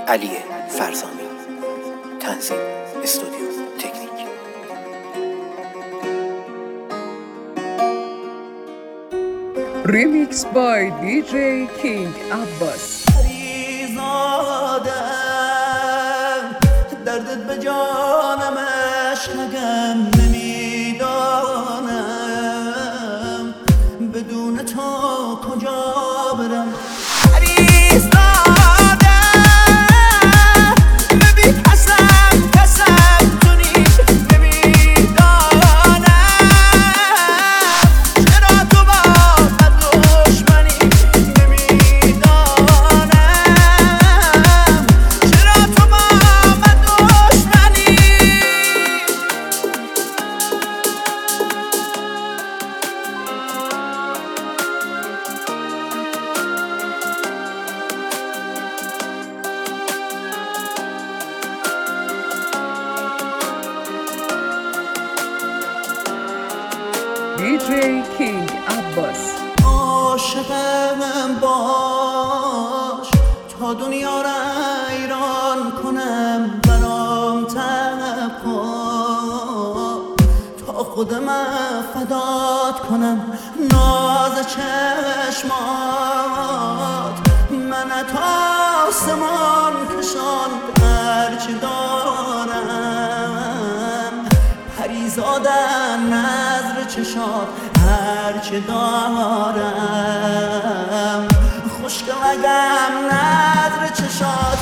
علی فرزامی. تنظیم استودیو تکنیک. Remix by DJ King Abbas. دردت به جانم عشقم نمیدانم، بدون تو کجا برم. DJ King Abbas. عاشقم باش تا دنیا را ایران کنم، برام طلب کن تا خودم فدات کنم. ناز چشمات من تا آسمان کشان، هرچی دارم پریزادن نظر چشات، هرچی دارم خوشگل اگم نظر چشات.